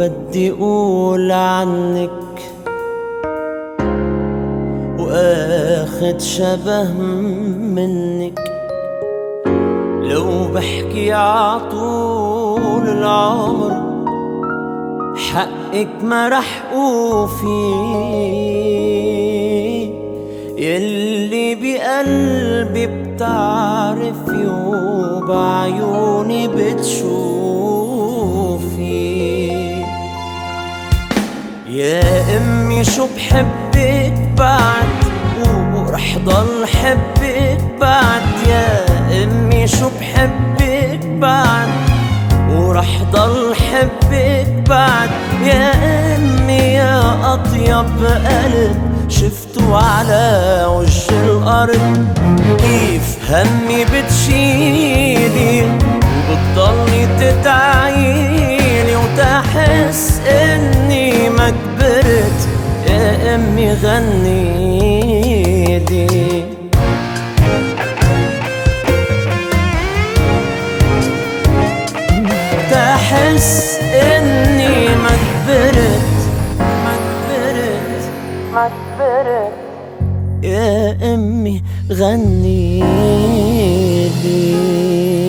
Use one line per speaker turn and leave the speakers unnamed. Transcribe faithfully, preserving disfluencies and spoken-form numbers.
بدي اقول عنك واخد شبه منك، لو بحكي عطول العمر حقك ما رح اوفي، يلي بقلبي بتعرفي وبعيوني بتشوفي. يا امي شو بحبك بعد ورح ضل حبك بعد، يا امي شو بحبك بعد ورح ضل حبك بعد، يا امي يا اطيب قلب شفته على وجه الارض. كيف همي بتشيلي وبتضلي تدعيلي وتحس اني ما كبرت، يا امي غنيلي. تحس اني ما كبرت ما كبرت ما كبرت، يا امي غنيلي.